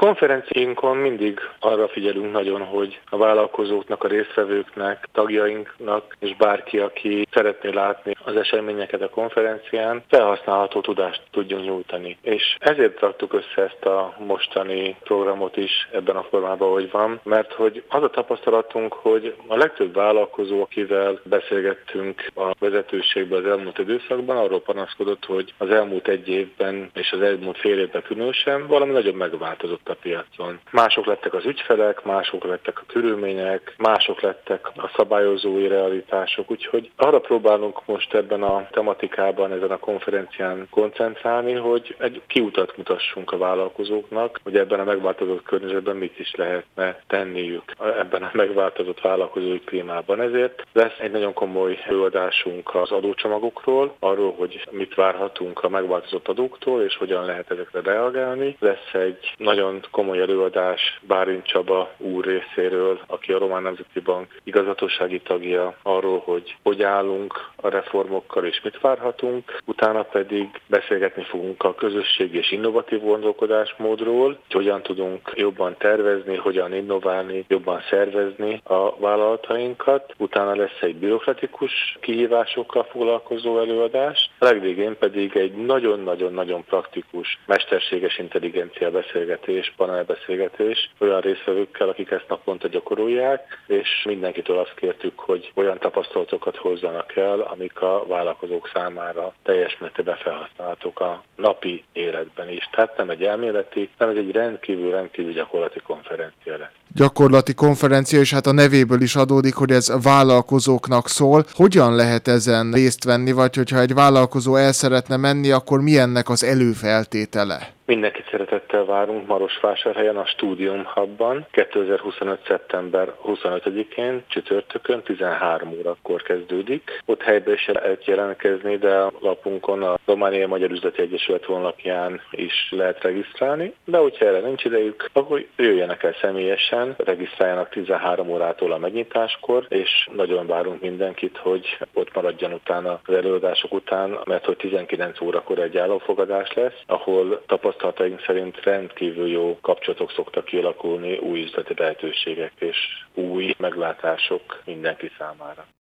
konferenciáinkon mindig arra figyelünk nagyon, hogy a vállalkozóknak, a résztvevőknek, tagjainknak és bárki, aki szeretné látni az eseményeket a konferencián, felhasználható tudást tudjon nyújtani. És ezért raktuk össze ezt a mostani programot is ebben a formában, hogy van, mert hogy az a tapasztalatunk, hogy a legtöbb vállalkozó, akivel beszélgettünk a vezetőségben az elmúlt időszakban, arról panaszkodott, hogy az elmúlt egy évben és az elmúlt fél évben különösen valami nagyon megváltozott a piacon. Mások lettek az ügyfelek, mások lettek a körülmények, mások lettek a szabályozói realitások, úgyhogy arra próbálunk most ebben a tematikában, ezen a konferencián koncentrálni, hogy egy kiutat mutassunk a vállalkozóknak, hogy ebben a megváltozott környezetben mit is lehetne tenniük ebben a megváltozott vállalkozói klímában. Ezért lesz egy nagyon komoly előadásunk az adócsomagokról, arról, hogy mit várhatunk a megváltozott adóktól, és hogyan lehet ezekre reagálni. Lesz egy nagyon komoly előadás Bálint Csaba úr részéről, aki a Román Nemzeti Bank igazgatósági tagja, arról, hogy állunk a reformokkal és mit várhatunk. Utána pedig beszélgetni fogunk a közösségi és innovatív gondolkodásmódról, hogy hogyan tudunk jobban tervezni, hogyan innoválni, jobban szervezni a vállalatainkat. Utána lesz egy bürokratikus kihívásokkal foglalkozó előadás. A legvégén pedig egy nagyon-nagyon-nagyon praktikus, mesterséges intelligencia beszélgetés, panelbeszélgetés olyan résztvevőkkel, akik ezt naponta gyakorolják, és mindenkitől azt kértük, hogy olyan tapasztalatokat hozzanak el, amik a vállalkozók számára teljes mértékben felhasználhatók a napi életben is. Tehát nem egy elméleti, hanem egy rendkívül gyakorlati konferencia lesz. Gyakorlati konferencia, és hát a nevéből is adódik, hogy ez vállalkozóknak szól. Hogyan lehet ezen részt venni, vagy hogyha egy vállalkozó el szeretne menni, akkor mi ennek az előfeltétele? Mindenkit szeretettel várunk Marosvásárhelyen a Studium Hubban 2025. szeptember 25-én csütörtökön 13 órakor kezdődik. Ott helyben is lehet jelentkezni, de a lapunkon a Romániai Magyar Üzleti Egyesület honlapján is lehet regisztrálni. De hogyha erre nincs idejük, akkor jöjjenek el személyesen, regisztráljanak 13 órától a megnyitáskor, és nagyon várunk mindenkit, hogy ott maradjon utána az előadások után, mert hogy 19 órakor egy állófogadás lesz, ahol tapasztalataink szerint rendkívül jó kapcsolatok szoktak kialakulni, új üzleti lehetőségek és új meglátások mindenki számára.